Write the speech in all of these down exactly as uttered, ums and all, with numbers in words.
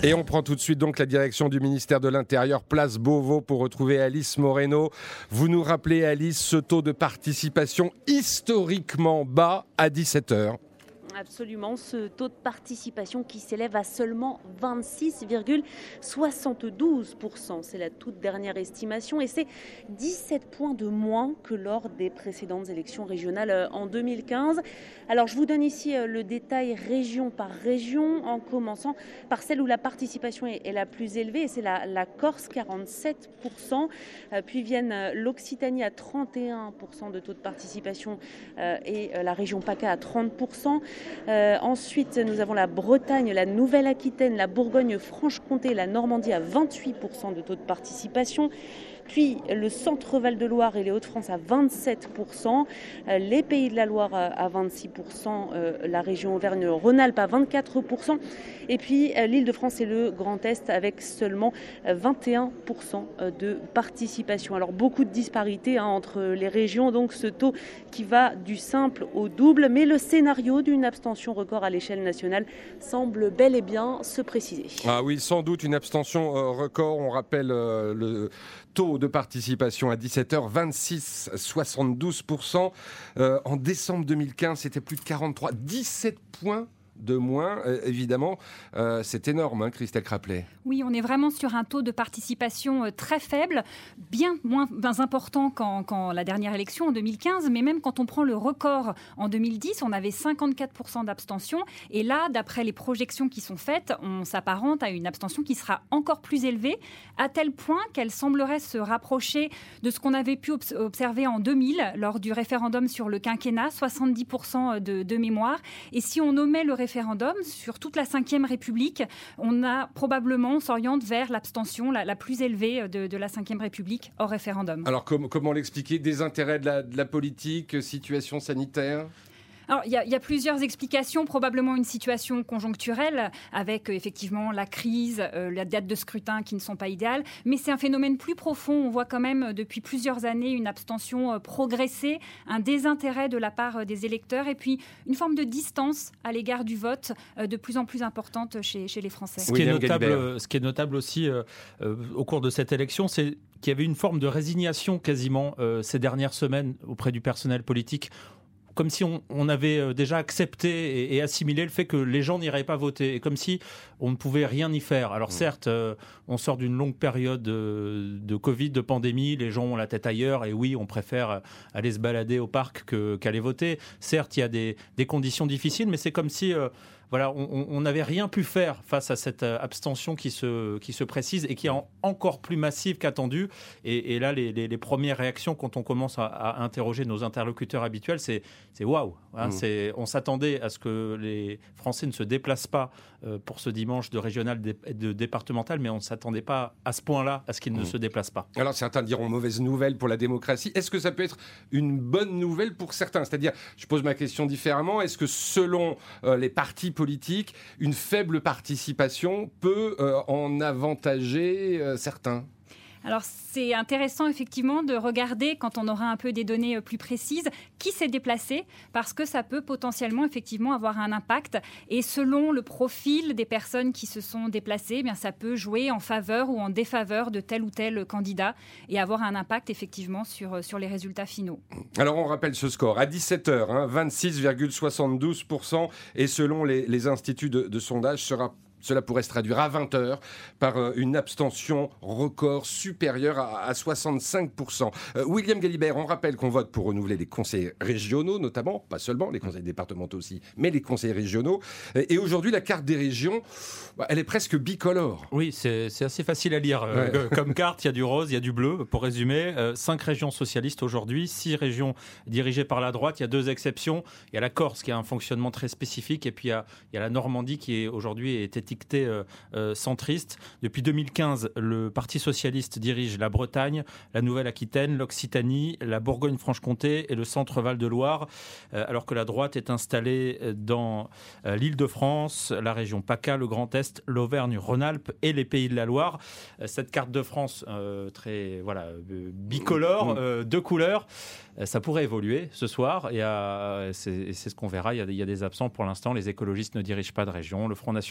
Et on prend tout de suite donc la direction du ministère de l'Intérieur, place Beauvau, pour retrouver Alice Moreno. Vous nous rappelez, Alice, ce taux de participation historiquement bas à dix-sept heures. Absolument, ce taux de participation qui s'élève à seulement vingt-six virgule soixante-douze pour cent. C'est la toute dernière estimation et c'est dix-sept points de moins que lors des précédentes élections régionales en deux mille quinze. Alors je vous donne ici le détail région par région, en commençant par celle où la participation est, est la plus élevée, et c'est la, la Corse, quarante-sept pour cent. Euh, puis viennent l'Occitanie à trente et un pour cent de taux de participation euh, et euh, la région PACA à trente pour cent. Euh, ensuite, nous avons la Bretagne, la Nouvelle-Aquitaine, la Bourgogne-Franche-Comté, la Normandie à vingt-huit pour cent de taux de participation. Puis le centre Val-de-Loire et les Hauts-de-France à vingt-sept pour cent, euh, les Pays de la Loire à vingt-six pour cent, euh, la région Auvergne-Rhône-Alpes à vingt-quatre pour cent, et puis euh, l'Île-de-France et le Grand Est avec seulement euh, vingt et un pour cent de participation. Alors beaucoup de disparités hein, entre les régions, donc ce taux qui va du simple au double, mais le scénario d'une abstention record à l'échelle nationale semble bel et bien se préciser. Ah oui, sans doute une abstention euh, record. On rappelle euh, le taux de participation à dix-sept heures, vingt-six virgule soixante-douze pour cent. Euh, en décembre deux mille quinze, c'était plus de quarante-trois, dix-sept points de moins, euh, évidemment. Euh, c'est énorme, hein, Christelle Craplet. Oui, on est vraiment sur un taux de participation euh, très faible, bien moins bien important qu'en, qu'en la dernière élection en deux mille quinze, mais même quand on prend le record en deux mille dix, on avait cinquante-quatre pour cent d'abstention. Et là, d'après les projections qui sont faites, on s'apparente à une abstention qui sera encore plus élevée, à tel point qu'elle semblerait se rapprocher de ce qu'on avait pu obs- observer en deux mille, lors du référendum sur le quinquennat, soixante-dix pour cent de, de mémoire. Et si on omet le référendum sur toute la cinquième République, on a probablement, on s'oriente vers l'abstention la, la plus élevée de, de la cinquième République hors référendum. Alors com- comment l'expliquer ? Désintérêt de la, de la politique, situation sanitaire ? Alors, il y, y a plusieurs explications, probablement une situation conjoncturelle avec euh, effectivement la crise, euh, la date de scrutin qui ne sont pas idéales, mais c'est un phénomène plus profond. On voit quand même euh, depuis plusieurs années une abstention euh, progresser, un désintérêt de la part euh, des électeurs et puis une forme de distance à l'égard du vote euh, de plus en plus importante chez, chez les Français. Ce qui, est notable, ce qui est notable aussi euh, euh, au cours de cette élection, c'est qu'il y avait une forme de résignation quasiment euh, ces dernières semaines auprès du personnel politique, comme si on, on avait déjà accepté et, et assimilé le fait que les gens n'iraient pas voter, et comme si on ne pouvait rien y faire. Alors certes, euh, on sort d'une longue période de, de Covid, de pandémie, les gens ont la tête ailleurs, et oui, on préfère aller se balader au parc que, qu'aller voter. Certes, il y a des, des conditions difficiles, mais c'est comme si... Euh, Voilà, on n'avait rien pu faire face à cette abstention qui se, qui se précise et qui est en, encore plus massive qu'attendue. Et, et là, les, les, les premières réactions, quand on commence à, à interroger nos interlocuteurs habituels, c'est, c'est waouh. Hein, mmh. c'est, on s'attendait à ce que les Français ne se déplacent pas euh, pour ce dimanche de régional et de départemental, mais on ne s'attendait pas à ce point-là à ce qu'ils mmh. ne se déplacent pas. Alors certains diront mauvaise nouvelle pour la démocratie. Est-ce que ça peut être une bonne nouvelle pour certains ? C'est-à-dire, je pose ma question différemment, est-ce que selon euh, les partis politique, une faible participation peut euh, en avantager euh, certains ? Alors, c'est intéressant, effectivement, de regarder, quand on aura un peu des données plus précises, qui s'est déplacé, parce que ça peut potentiellement, effectivement, avoir un impact. Et selon le profil des personnes qui se sont déplacées, eh bien, ça peut jouer en faveur ou en défaveur de tel ou tel candidat et avoir un impact, effectivement, sur, sur les résultats finaux. Alors, on rappelle ce score. À dix-sept heures, hein, vingt-six virgule soixante-douze pour cent, et selon les, les instituts de, de sondage, sera... Cela pourrait se traduire à vingt heures par une abstention record supérieure à, à soixante-cinq pour cent. Euh, William Galibert, on rappelle qu'on vote pour renouveler les conseils régionaux, notamment, pas seulement les conseils départementaux aussi, mais les conseils régionaux. Et aujourd'hui, la carte des régions, bah, elle est presque bicolore. Oui, c'est, c'est assez facile à lire. Ouais. Euh, comme carte, il y a du rose, il y a du bleu. Pour résumer, euh, cinq régions socialistes aujourd'hui, six régions dirigées par la droite. Il y a deux exceptions. Il y a la Corse qui a un fonctionnement très spécifique, et puis il y a, il y a la Normandie qui est aujourd'hui est étiquetée Euh, euh, centriste. Depuis deux mille quinze, le Parti socialiste dirige la Bretagne, la Nouvelle-Aquitaine, l'Occitanie, la Bourgogne-Franche-Comté et le centre Val-de-Loire, euh, alors que la droite est installée dans euh, l'Île-de-France, la région PACA, le Grand Est, l'Auvergne-Rhône-Alpes et les Pays de la Loire. Euh, cette carte de France euh, très voilà, euh, bicolore, euh, deux couleurs, euh, ça pourrait évoluer ce soir, et, euh, c'est, et c'est ce qu'on verra. Il y, a, il y a des absents pour l'instant. Les écologistes ne dirigent pas de région, le Front National ne dirige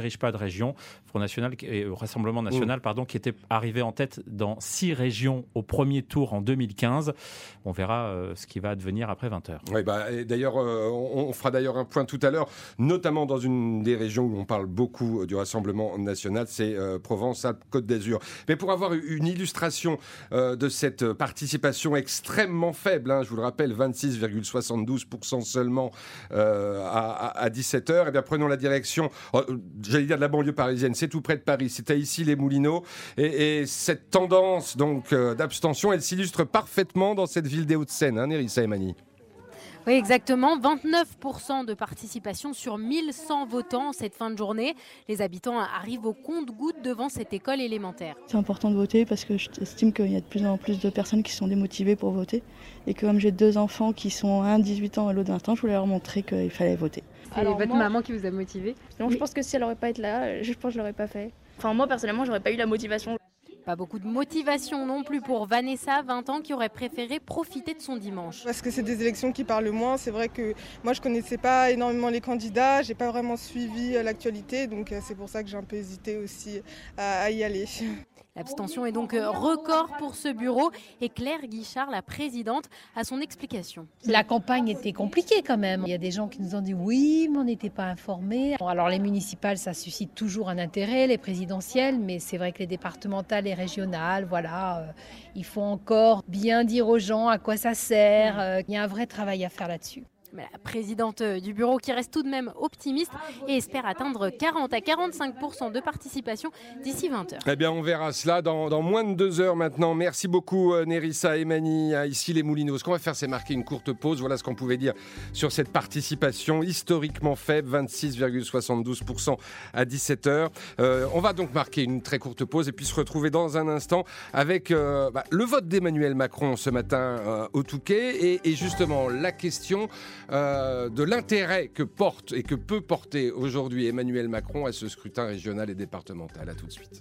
dirige pas de région. Front National, et Rassemblement National, mmh. pardon, qui était arrivé en tête dans six régions au premier tour en deux mille quinze. On verra euh, ce qui va advenir après vingt heures. Oui, bah, et d'ailleurs, euh, on, on fera d'ailleurs un point tout à l'heure, notamment dans une des régions où on parle beaucoup du Rassemblement National, c'est euh, Provence-Alpes-Côte d'Azur. Mais pour avoir une illustration euh, de cette participation extrêmement faible, hein, je vous le rappelle, vingt-six virgule soixante-douze pour cent seulement euh, à, à dix-sept heures, et bien prenons la direction, euh, j'allais dire de la banlieue parisienne, c'est tout près de Paris, c'est à Issy-les-Moulineaux, et, et cette tendance donc euh, d'abstention, elle s'illustre parfaitement dans cette ville des Hauts-de-Seine, hein, Nérissa Emani. Oui, exactement. vingt-neuf pour cent de participation sur mille cent votants cette fin de journée. Les habitants arrivent au compte-gouttes devant cette école élémentaire. C'est important de voter parce que j'estime qu'il y a de plus en plus de personnes qui sont démotivées pour voter. Et que comme j'ai deux enfants qui sont un dix-huit ans et l'autre vingt ans, je voulais leur montrer qu'il fallait voter. C'est votre moi, maman qui vous a motivé? Non, oui. Je pense que si elle n'aurait pas été là, je pense que je ne l'aurais pas fait. Enfin, moi, personnellement, j'aurais pas eu la motivation. Pas beaucoup de motivation non plus pour Vanessa, vingt ans, qui aurait préféré profiter de son dimanche. Parce que c'est des élections qui parlent moins. C'est vrai que moi, je ne connaissais pas énormément les candidats. Je n'ai pas vraiment suivi l'actualité. Donc, c'est pour ça que j'ai un peu hésité aussi à y aller. L'abstention est donc record pour ce bureau. Et Claire Guichard, la présidente, a son explication. La campagne était compliquée quand même. Il y a des gens qui nous ont dit oui, mais on n'était pas informés. Bon, alors les municipales, ça suscite toujours un intérêt, les présidentielles, mais c'est vrai que les départementales et régionales, voilà, euh, il faut encore bien dire aux gens à quoi ça sert. Euh, il y a un vrai travail à faire là-dessus. La présidente du bureau qui reste tout de même optimiste et espère atteindre quarante à quarante-cinq pour cent de participation d'ici vingt heures. Eh bien, on verra cela dans, dans moins de deux heures maintenant. Merci beaucoup Nérissa Emani, ici les Moulineaux. Ce qu'on va faire, c'est marquer une courte pause. Voilà ce qu'on pouvait dire sur cette participation historiquement faible, vingt-six virgule soixante-douze pour cent à dix-sept heures. Euh, on va donc marquer une très courte pause et puis se retrouver dans un instant avec euh, bah, le vote d'Emmanuel Macron ce matin euh, au Touquet et, et justement la question Euh, de l'intérêt que porte et que peut porter aujourd'hui Emmanuel Macron à ce scrutin régional et départemental. À tout de suite.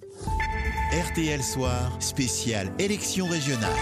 R T L Soir, spécial élection régionale.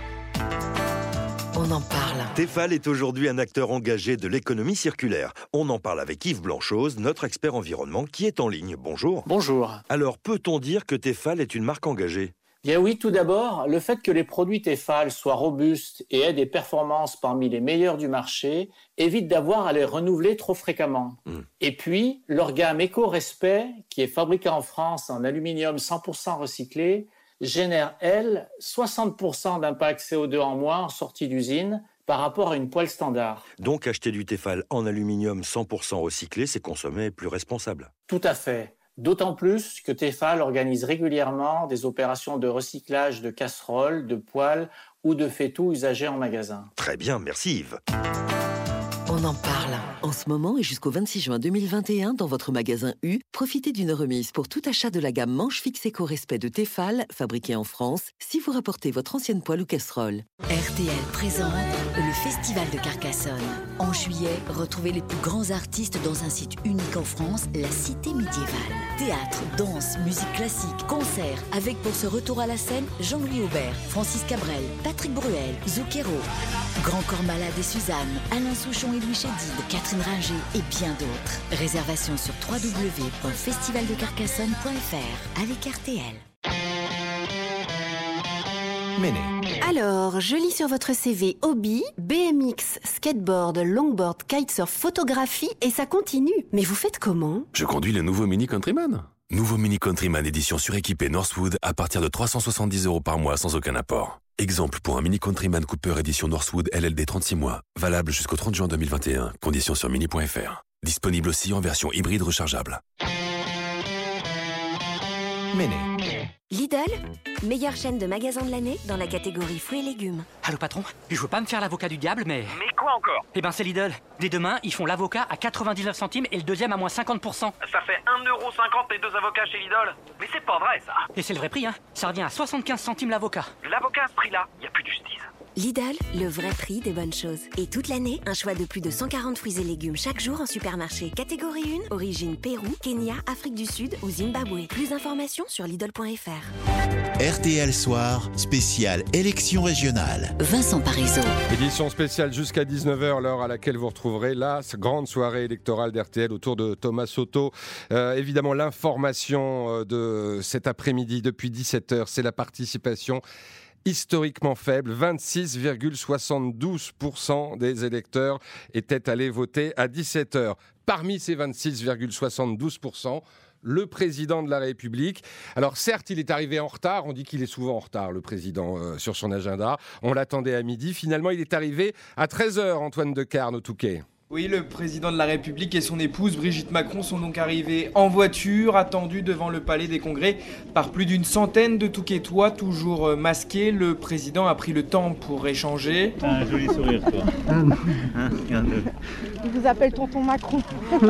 On en parle. Tefal est aujourd'hui un acteur engagé de l'économie circulaire. On en parle avec Yves Blanchose, notre expert environnement, qui est en ligne. Bonjour. Bonjour. Alors, peut-on dire que Tefal est une marque engagée ? Bien oui, tout d'abord, le fait que les produits Tefal soient robustes et aient des performances parmi les meilleurs du marché évite d'avoir à les renouveler trop fréquemment. Mmh. Et puis, leur gamme Éco-Respect, qui est fabriquée en France en aluminium cent pour cent recyclé, génère, elle, soixante pour cent d'impact C O deux en moins en sortie d'usine par rapport à une poêle standard. Donc acheter du Tefal en aluminium cent pour cent recyclé, c'est consommer plus responsable. Tout à fait. D'autant plus que Tefal organise régulièrement des opérations de recyclage de casseroles, de poêles ou de fétous usagés en magasin. Très bien, merci Yves. On en parle. En ce moment et jusqu'au vingt-six juin deux mille vingt et un, dans votre magasin U, profitez d'une remise pour tout achat de la gamme Manche Fixe Éco-Respect de Tefal, fabriquée en France, si vous rapportez votre ancienne poêle ou casserole. R T L présente le Festival de Carcassonne. En juillet, retrouvez les plus grands artistes dans un site unique en France, la Cité médiévale. Théâtre, danse, musique classique, concerts, avec pour ce retour à la scène Jean-Louis Aubert, Francis Cabrel, Patrick Bruel, Zucchero, Grand Corps Malade et Suzanne, Alain Souchon et Louis Chédid, Catherine Ringer et bien d'autres. Réservation sur w w w point festival de carcassonne point f r avec R T L. Méné. Alors, je lis sur votre C V hobby, B M X, skateboard, longboard, kitesurf, photographie et ça continue. Mais vous faites comment ? Je conduis le nouveau Mini Countryman. Nouveau Mini Countryman édition suréquipée Northwood à partir de trois cent soixante-dix euros par mois sans aucun apport. Exemple pour un Mini Countryman Cooper édition Northwood L L D trente-six mois. Valable jusqu'au trente juin deux mille vingt et un. Conditions sur mini point f r. Disponible aussi en version hybride rechargeable. Méné. Lidl, meilleure chaîne de magasins de l'année dans la catégorie fruits et légumes. Allô patron, je veux pas me faire l'avocat du diable, mais... Mais quoi encore? Eh ben c'est Lidl. Dès demain, ils font l'avocat à quatre-vingt-dix-neuf centimes et le deuxième à moins cinquante pour cent. Ça fait un euro cinquante les deux avocats chez Lidl. Mais c'est pas vrai ça. Et c'est le vrai prix, hein. Ça revient à soixante-quinze centimes l'avocat. L'avocat à ce prix-là, y a plus de justice. Lidl, le vrai prix des bonnes choses. Et toute l'année, un choix de plus de cent quarante fruits et légumes chaque jour en supermarché. Catégorie un, origine Pérou, Kenya, Afrique du Sud ou Zimbabwe. Plus d'informations sur Lidl point F R. R T L Soir, spécial élection régionale. Vincent Parisot. Édition spéciale jusqu'à dix-neuf heures, l'heure à laquelle vous retrouverez la grande soirée électorale d'R T L autour de Thomas Soto. Euh, évidemment, l'information de cet après-midi depuis dix-sept heures, c'est la participation historiquement faible. vingt-six virgule soixante-douze pour cent des électeurs étaient allés voter à dix-sept heures. Parmi ces vingt-six virgule soixante-douze pour cent, le président de la République. Alors certes, il est arrivé en retard. On dit qu'il est souvent en retard, le président, euh, sur son agenda. On l'attendait à midi. Finalement, il est arrivé à treize heures, Antoine Decarne, au Touquet. Oui, le président de la République et son épouse Brigitte Macron sont donc arrivés en voiture, attendus devant le Palais des Congrès par plus d'une centaine de Touquetois, toujours masqués. Le président a pris le temps pour échanger. T'as un joli sourire, toi. Hein, regarde-le. Il vous appelle tonton Macron.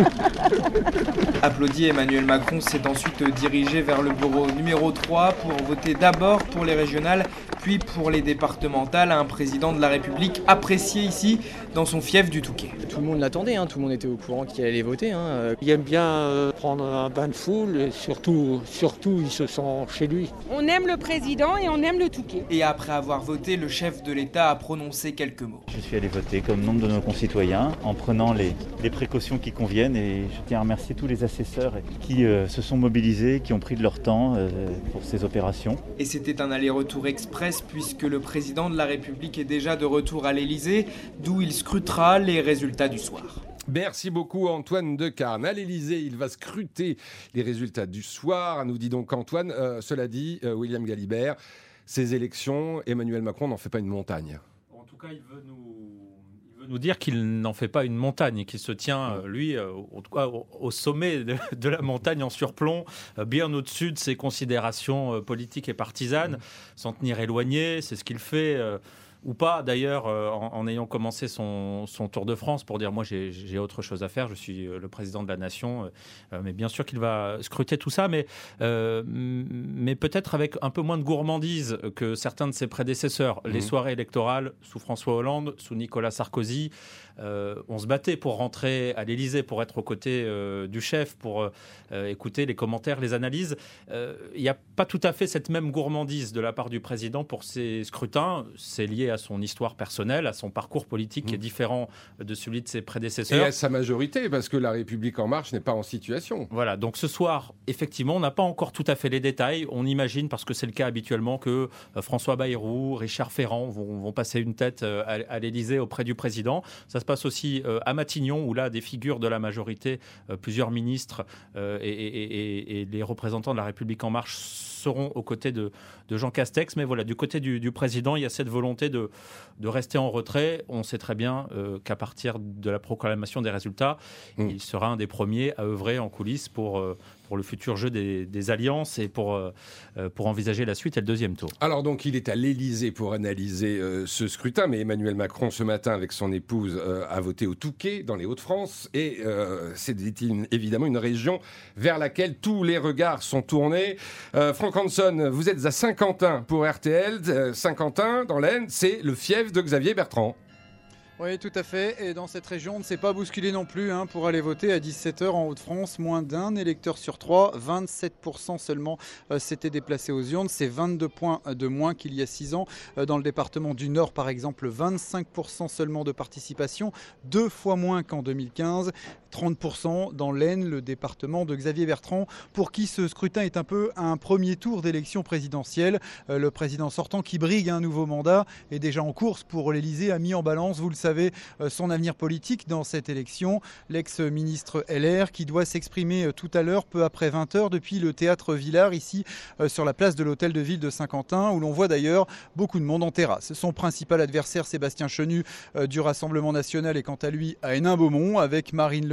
Applaudi, Emmanuel Macron s'est ensuite dirigé vers le bureau numéro trois pour voter d'abord pour les régionales, puis pour les départementales. Un président de la République apprécié ici, dans son fief du Touquet. Tout le monde l'attendait, hein. Tout le monde était au courant qu'il allait voter. Hein. Il aime bien euh, prendre un bain de foule, et surtout, surtout il se sent chez lui. On aime le président et on aime le Touquet. Et après avoir voté, le chef de l'État a prononcé quelques mots. Je suis allé voter comme nombre de nos concitoyens, en prenant les, les précautions qui conviennent, et je tiens à remercier tous les assesseurs qui euh, se sont mobilisés, qui ont pris de leur temps euh, pour ces opérations. Et c'était un aller-retour express, puisque le président de la République est déjà de retour à l'Élysée, d'où il scrutera les résultats du soir. Merci beaucoup Antoine Decarne. À l'Élysée, il va scruter les résultats du soir, nous dit donc Antoine. Euh, cela dit, euh, William Galibert, ces élections, Emmanuel Macron n'en fait pas une montagne. En tout cas, il veut nous, il veut nous dire qu'il n'en fait pas une montagne, qu'il se tient, euh, lui, euh, en tout cas, au, au sommet de, de la montagne en surplomb, euh, bien au-dessus de ses considérations euh, politiques et partisanes, mmh. s'en tenir éloigné, c'est ce qu'il fait... Euh, ou pas d'ailleurs, euh, en, en ayant commencé son, son Tour de France pour dire moi j'ai, j'ai autre chose à faire, je suis le président de la nation, euh, mais bien sûr qu'il va scruter tout ça, mais, euh, mais peut-être avec un peu moins de gourmandise que certains de ses prédécesseurs. Mmh. Les soirées électorales sous François Hollande, sous Nicolas Sarkozy, euh, on se battait pour rentrer à l'Élysée, pour être aux côtés euh, du chef, pour euh, écouter les commentaires, les analyses. Il euh, n'y a pas tout à fait cette même gourmandise de la part du président pour ces scrutins. C'est lié à son histoire personnelle, à son parcours politique mmh. qui est différent de celui de ses prédécesseurs. Et à sa majorité, parce que la République En Marche n'est pas en situation. Voilà, donc ce soir, effectivement, on n'a pas encore tout à fait les détails. On imagine, parce que c'est le cas habituellement, que euh, François Bayrou, Richard Ferrand vont, vont passer une tête euh, à, à l'Élysée auprès du président. Ça se passe aussi euh, à Matignon, où là, des figures de la majorité, euh, plusieurs ministres euh, et, et, et, et les représentants de la République En Marche seront aux côtés de, de Jean Castex. Mais voilà, du côté du, du président, il y a cette volonté de, de rester en retrait. On sait très bien euh, qu'à partir de la proclamation des résultats, mmh. il sera un des premiers à œuvrer en coulisses pour, euh, pour le futur jeu des, des alliances et pour, euh, pour envisager la suite et le deuxième tour. Alors donc, il est à l'Élysée pour analyser euh, ce scrutin, mais Emmanuel Macron, ce matin, avec son épouse, euh, a voté au Touquet, dans les Hauts-de-France, et euh, c'est une, évidemment une région vers laquelle tous les regards sont tournés. Euh, Franck Hanson, vous êtes à Saint-Quentin pour R T L. Euh, Saint-Quentin, dans l'Aisne, c'est le fief de Xavier Bertrand. Oui, tout à fait. Et dans cette région, on ne s'est pas bousculé non plus hein, pour aller voter à dix-sept heures en Hauts-de-France. Moins d'un électeur sur trois, vingt-sept pour cent seulement euh, s'étaient déplacés aux urnes. C'est vingt-deux points de moins qu'il y a six ans. Euh, dans le département du Nord, par exemple, vingt-cinq pour cent seulement de participation, deux fois moins qu'en deux mille quinze. trente pour cent dans l'Aisne, le département de Xavier Bertrand, pour qui ce scrutin est un peu un premier tour d'élection présidentielle. Euh, le président sortant qui brigue un nouveau mandat est déjà en course pour l'Élysée, a mis en balance, vous le savez, son avenir politique dans cette élection. L'ex-ministre L R qui doit s'exprimer tout à l'heure, peu après vingt heures, depuis le théâtre Villard, ici sur la place de l'hôtel de ville de Saint-Quentin, où l'on voit d'ailleurs beaucoup de monde en terrasse. Son principal adversaire, Sébastien Chenu du Rassemblement national, est quant à lui à Hénin-Beaumont, avec Marine Le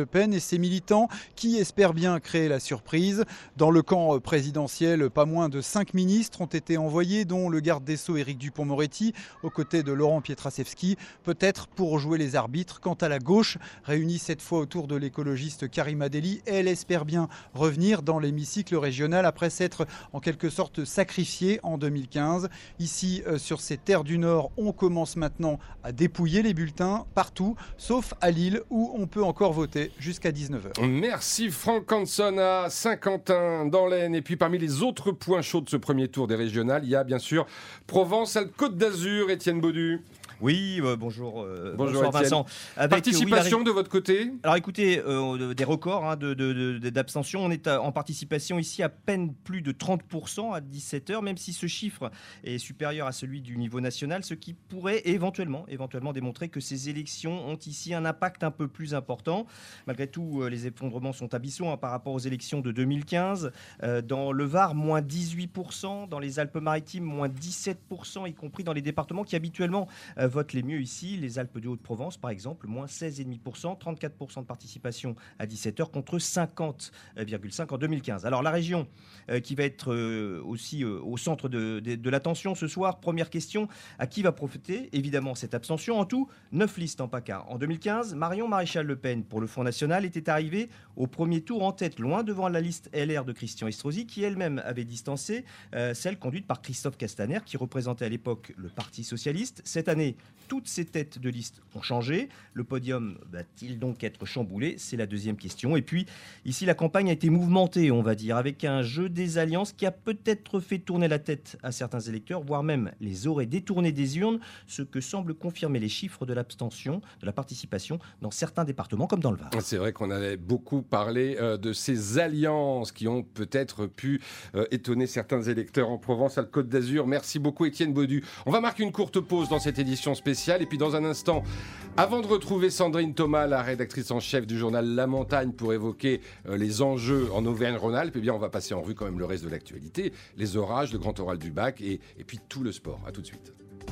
Pen et ses militants qui espèrent bien créer la surprise. Dans le camp présidentiel, pas moins de cinq ministres ont été envoyés, dont le garde des Sceaux Éric Dupond-Moretti, aux côtés de Laurent Pietraszewski, peut-être pour jouer les arbitres. Quant à la gauche, réunie cette fois autour de l'écologiste Karima Delli, elle espère bien revenir dans l'hémicycle régional après s'être en quelque sorte sacrifiée en deux mille quinze. Ici, euh, sur ces terres du Nord, on commence maintenant à dépouiller les bulletins partout, sauf à Lille où on peut encore voter jusqu'à dix-neuf heures. Merci Franck Hanson à Saint-Quentin dans l'Aisne. Et puis parmi les autres points chauds de ce premier tour des régionales, il y a bien sûr Provence-Alpes-Côte d'Azur, Étienne Baudu. Oui, euh, bonjour, euh, bonjour bonsoir Vincent. Avec, participation oui, la... de votre côté ? Alors écoutez, euh, des records hein, de, de, de, d'abstention. On est à, en participation ici à peine plus de trente pour cent à dix-sept heures, même si ce chiffre est supérieur à celui du niveau national, ce qui pourrait éventuellement, éventuellement démontrer que ces élections ont ici un impact un peu plus important. Malgré tout, euh, les effondrements sont abyssaux hein, par rapport aux élections de deux mille quinze. Euh, dans le Var, moins dix-huit pour cent. Dans les Alpes-Maritimes, moins dix-sept pour cent, y compris dans les départements qui habituellement euh, votent les mieux ici. Les Alpes de Haute-Provence, par exemple, moins seize virgule cinq pour cent, trente-quatre pour cent de participation à dix-sept heures contre cinquante virgule cinq en deux mille quinze. Alors la région euh, qui va être euh, aussi euh, au centre de, de, de l'attention ce soir, première question, à qui va profiter évidemment cette abstention ? En tout, neuf listes en PACA. En deux mille quinze, Marion Maréchal Le Pen pour le Front National était arrivée au premier tour en tête, loin devant la liste L R de Christian Estrosi, qui elle-même avait distancé euh, celle conduite par Christophe Castaner, qui représentait à l'époque le Parti Socialiste. Cette année, toutes ces têtes de liste ont changé. Le podium va-t-il donc être chamboulé ? C'est la deuxième question. Et puis, ici, la campagne a été mouvementée, on va dire, avec un jeu des alliances qui a peut-être fait tourner la tête à certains électeurs, voire même les aurait détournés des urnes, ce que semblent confirmer les chiffres de l'abstention, de la participation dans certains départements, comme dans le Var. C'est vrai qu'on avait beaucoup parlé euh, de ces alliances qui ont peut-être pu euh, étonner certains électeurs en Provence-Alpes-Côte d'Azur. Merci beaucoup, Étienne Baudu. On va marquer une courte pause dans cette édition spéciale. Et puis dans un instant, avant de retrouver Sandrine Thomas, la rédactrice en chef du journal La Montagne, pour évoquer euh, les enjeux en Auvergne-Rhône-Alpes, eh bien on va passer en revue quand même le reste de l'actualité, les orages, le grand oral du bac et, et puis tout le sport. À tout de suite.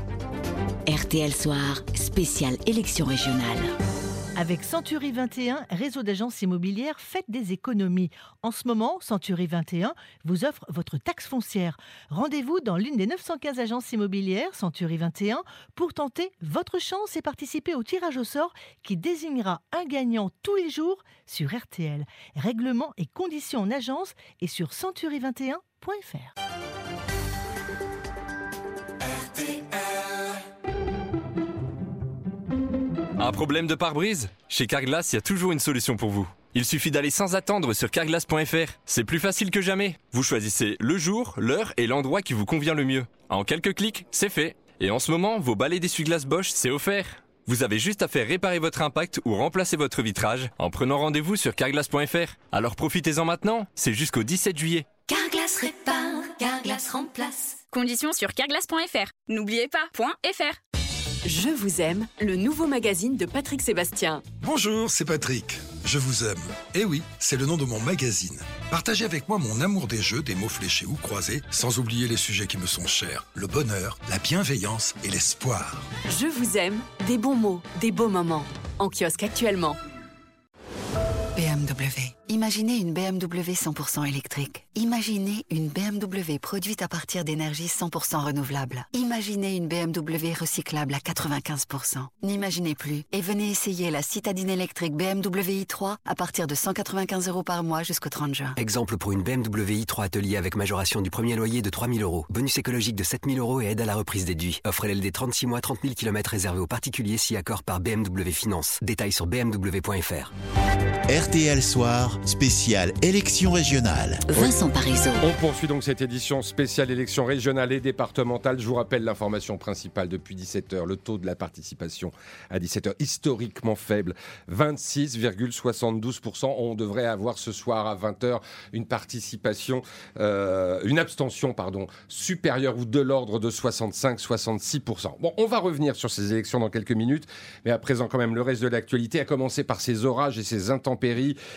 R T L Soir, spéciale élection régionale. Avec Century vingt et un, réseau d'agences immobilières, faites des économies. En ce moment, Century vingt et un vous offre votre taxe foncière. Rendez-vous dans l'une des neuf cent quinze agences immobilières, Century vingt et un, pour tenter votre chance et participer au tirage au sort qui désignera un gagnant tous les jours sur R T L. Règlements et conditions en agence et sur century vingt et un point f r. Un problème de pare-brise ? Chez Carglass, il y a toujours une solution pour vous. Il suffit d'aller sans attendre sur carglass point f r. C'est plus facile que jamais. Vous choisissez le jour, l'heure et l'endroit qui vous convient le mieux. En quelques clics, c'est fait. Et en ce moment, vos balais d'essuie-glace Bosch, c'est offert. Vous avez juste à faire réparer votre impact ou remplacer votre vitrage en prenant rendez-vous sur carglass point f r. Alors profitez-en maintenant, c'est jusqu'au dix-sept juillet. Carglass répare, Carglass remplace. Conditions sur carglass point f r. N'oubliez pas, .fr. Je vous aime, le nouveau magazine de Patrick Sébastien. Bonjour, c'est Patrick. Je vous aime. Eh oui, c'est le nom de mon magazine. Partagez avec moi mon amour des jeux, des mots fléchés ou croisés, sans oublier les sujets qui me sont chers, le bonheur, la bienveillance et l'espoir. Je vous aime, des bons mots, des beaux moments. En kiosque actuellement. B M W. Imaginez une B M W cent pour cent électrique. Imaginez une B M W produite à partir d'énergie cent pour cent renouvelable. Imaginez une B M W recyclable à quatre-vingt-quinze pour cent. N'imaginez plus et venez essayer la citadine électrique B M W i trois à partir de cent quatre-vingt-quinze euros par mois jusqu'au trente juin. Exemple pour une B M W i trois atelier avec majoration du premier loyer de trois mille euros. Bonus écologique de sept mille euros et aide à la reprise déduit. Offre L L D trente-six mois, trente mille kilomètres réservés aux particuliers si accord par B M W Finance. Détails sur b m w point f r. R T L Soir, spéciale élection régionale. Vincent Parisot. On poursuit donc cette édition spéciale élection régionale et départementale. Je vous rappelle l'information principale depuis dix-sept heures. Le taux de la participation à dix-sept heures, historiquement faible, vingt-six virgule soixante-douze pour cent. On devrait avoir ce soir à vingt heures une participation, euh, une abstention, pardon, supérieure ou de l'ordre de soixante-cinq à soixante-six pour cent. Bon, on va revenir sur ces élections dans quelques minutes, mais à présent quand même le reste de l'actualité, à commencer par ces orages et ces intempéries qui ont touché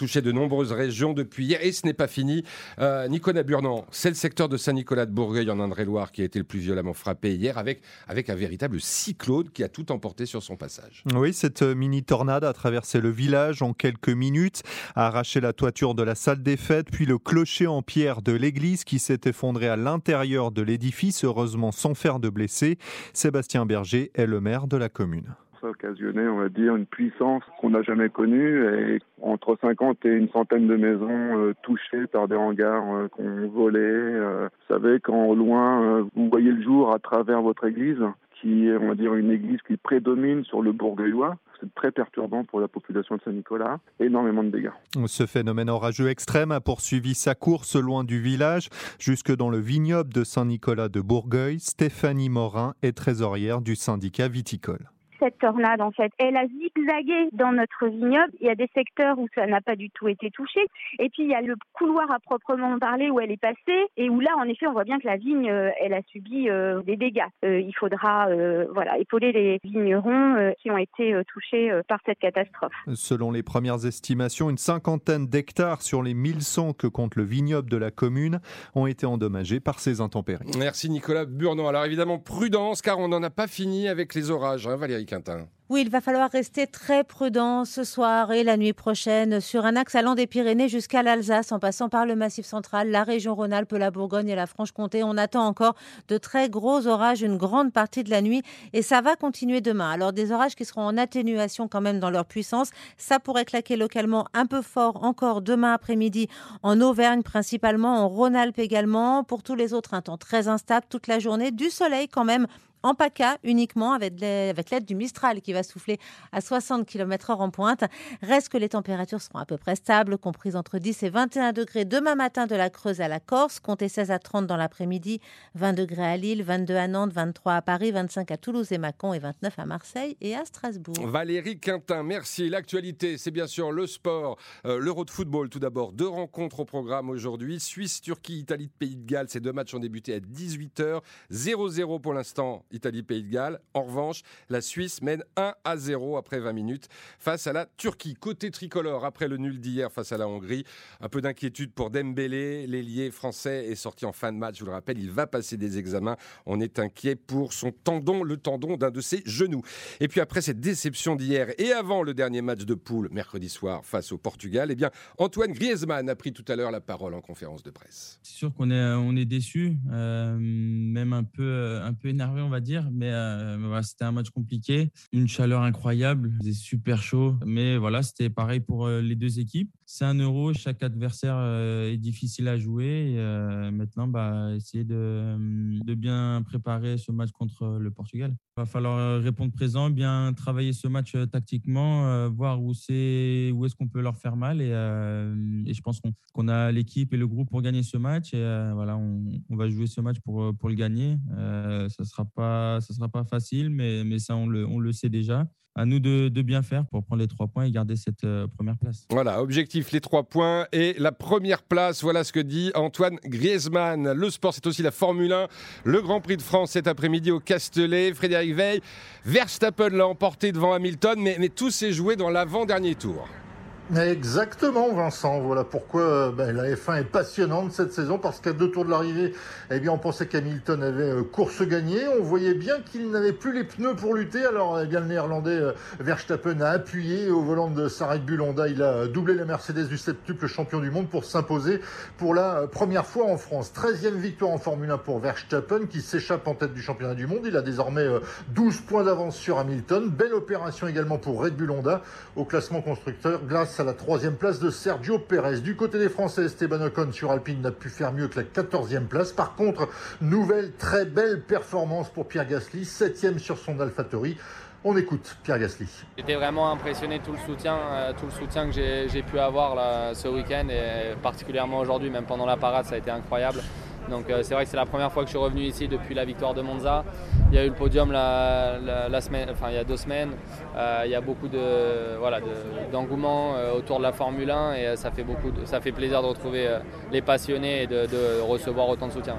touché de nombreuses régions depuis hier et ce n'est pas fini. Euh, Nicolas Burnand, c'est le secteur de Saint-Nicolas de Bourgueil en Indre-et-Loire qui a été le plus violemment frappé hier avec, avec un véritable cyclone qui a tout emporté sur son passage. Oui, cette mini-tornade a traversé le village en quelques minutes, a arraché la toiture de la salle des fêtes, puis le clocher en pierre de l'église qui s'est effondré à l'intérieur de l'édifice, heureusement sans faire de blessés. Sébastien Berger est le maire de la commune. Ça a occasionné, on va dire, une puissance qu'on n'a jamais connue et entre cinquante et une centaine de maisons euh, touchées par des hangars euh, qu'on volait. Euh, vous savez, quand au loin, euh, vous voyez le jour à travers votre église, qui est, on va dire, une église qui prédomine sur le Bourgueillois. C'est très perturbant pour la population de Saint-Nicolas. Énormément de dégâts. Ce phénomène orageux extrême a poursuivi sa course loin du village, jusque dans le vignoble de Saint-Nicolas de Bourgueil. Stéphanie Morin est trésorière du syndicat viticole. Cette tornade, en fait, elle a zigzagué dans notre vignoble. Il y a des secteurs où ça n'a pas du tout été touché. Et puis, il y a le couloir à proprement parler où elle est passée et où là, en effet, on voit bien que la vigne, euh, elle a subi euh, des dégâts. Euh, il faudra euh, voilà, épauler les vignerons euh, qui ont été euh, touchés euh, par cette catastrophe. Selon les premières estimations, une cinquantaine d'hectares sur les mille cent que compte le vignoble de la commune ont été endommagés par ces intempéries. Merci Nicolas Burnand. Alors évidemment, prudence, car on n'en a pas fini avec les orages, hein, Valérie Quintin. Oui, il va falloir rester très prudent ce soir et la nuit prochaine sur un axe allant des Pyrénées jusqu'à l'Alsace, en passant par le Massif central, la région Rhône-Alpes, la Bourgogne et la Franche-Comté. On attend encore de très gros orages une grande partie de la nuit et ça va continuer demain. Alors des orages qui seront en atténuation quand même dans leur puissance. Ça pourrait claquer localement un peu fort encore demain après-midi en Auvergne principalement, en Rhône-Alpes également. Pour tous les autres, un temps très instable toute la journée, du soleil quand même. En PACA uniquement, avec l'aide du Mistral qui va souffler à soixante kilomètres heure en pointe. Reste que les températures seront à peu près stables, comprises entre dix et vingt et un degrés demain matin de la Creuse à la Corse. Comptez seize à trente dans l'après-midi, vingt degrés à Lille, vingt-deux à Nantes, vingt-trois à Paris, vingt-cinq à Toulouse et Mâcon et vingt-neuf à Marseille et à Strasbourg. Valérie Quintin, merci. L'actualité, c'est bien sûr le sport, euh, l'Euro de football tout d'abord. Deux rencontres au programme aujourd'hui. Suisse, Turquie, Italie, Pays de Galles. Ces deux matchs ont débuté à dix-huit heures. zéro zéro pour l'instant. Italie-Pays de Galles. En revanche, la Suisse mène un à zéro après vingt minutes face à la Turquie. Côté tricolore, après le nul d'hier face à la Hongrie, un peu d'inquiétude pour Dembélé. L'ailier français est sorti en fin de match. Je vous le rappelle, il va passer des examens. On est inquiet pour son tendon, le tendon d'un de ses genoux. Et puis après cette déception d'hier et avant le dernier match de poule, mercredi soir, face au Portugal, eh bien, Antoine Griezmann a pris tout à l'heure la parole en conférence de presse. C'est sûr qu'on est, on est déçus, euh, même un peu, un peu énervé, on va dire. Mais, euh, mais voilà, c'était un match compliqué, une chaleur incroyable, c'était super chaud. Mais voilà, c'était pareil pour euh, les deux équipes. C'est un euro, chaque adversaire euh, est difficile à jouer. Et, euh, maintenant, bah, essayer de, de bien préparer ce match contre le Portugal. Il va falloir répondre présent, bien travailler ce match euh, tactiquement, euh, voir où, c'est, où est-ce qu'on peut leur faire mal. Et, euh, et je pense qu'on, qu'on a l'équipe et le groupe pour gagner ce match. Et euh, voilà, on, on va jouer ce match pour, pour le gagner. Euh, ça ne sera pas, ça sera pas facile, mais, mais ça, on le, on le sait déjà. À nous de, de bien faire pour prendre les trois points et garder cette euh, première place. Voilà, objectif les trois points et la première place. Voilà ce que dit Antoine Griezmann. Le sport, c'est aussi la Formule un. Le Grand Prix de France cet après-midi au Castellet. Frédéric Veil, Verstappen l'a emporté devant Hamilton, mais, mais tout s'est joué dans l'avant-dernier tour. Exactement, Vincent. Voilà pourquoi ben, la F un est passionnante cette saison, parce qu'à deux tours de l'arrivée, eh bien, on pensait qu'Hamilton avait euh, course gagnée. On voyait bien qu'il n'avait plus les pneus pour lutter. Alors, eh bien, le Néerlandais euh, Verstappen a appuyé au volant de sa Red Bull Honda. Il a doublé la Mercedes du septuple champion du monde pour s'imposer pour la euh, première fois en France. treizième victoire en Formule un pour Verstappen, qui s'échappe en tête du championnat du monde. Il a désormais euh, douze points d'avance sur Hamilton. Belle opération également pour Red Bull Honda au classement constructeur, grâce à la troisième place de Sergio Pérez. Du côté des Français, Esteban Ocon sur Alpine n'a pu faire mieux que la quatorzième place. Par contre, nouvelle très belle performance pour Pierre Gasly, septième sur son AlphaTauri. On écoute Pierre Gasly. J'étais vraiment impressionné de tout le soutien, euh, tout le soutien que j'ai, j'ai pu avoir là, ce week-end et particulièrement aujourd'hui, même pendant la parade, ça a été incroyable. Donc euh, c'est vrai que c'est la première fois que je suis revenu ici depuis la victoire de Monza. Il y a eu le podium la, la, la semaine, enfin, il y a deux semaines. Euh, il y a beaucoup de, voilà, de, d'engouement euh, autour de la Formule un et euh, ça fait, beaucoup de, ça fait plaisir de retrouver euh, les passionnés et de, de recevoir autant de soutien.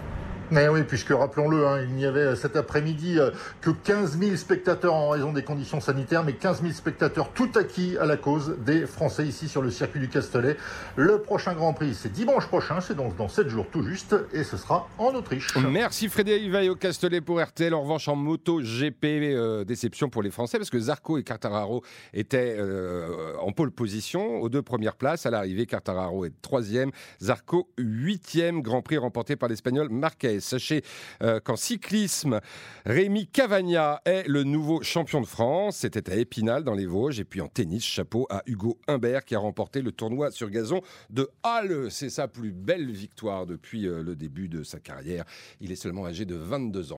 Mais oui, puisque rappelons-le, hein, il n'y avait cet après-midi euh, que quinze mille spectateurs en raison des conditions sanitaires, mais quinze mille spectateurs tout acquis à la cause des Français ici sur le circuit du Castellet. Le prochain Grand Prix, c'est dimanche prochain, c'est donc dans sept jours tout juste, et ce sera en Autriche. Merci Frédéric Vaillot Castellet pour R T L. En revanche, en moto G P, euh, déception pour les Français, parce que Zarco et Quartararo étaient euh, en pole position aux deux premières places. À l'arrivée, Quartararo est troisième, Zarco huitième. Grand Prix remporté par l'Espagnol Marquez. Sachez euh, qu'en cyclisme, Rémi Cavagna est le nouveau champion de France. C'était à Épinal dans les Vosges. Et puis en tennis, chapeau à Hugo Humbert qui a remporté le tournoi sur gazon de Halle. C'est sa plus belle victoire depuis euh, le début de sa carrière. Il est seulement âgé de vingt-deux ans.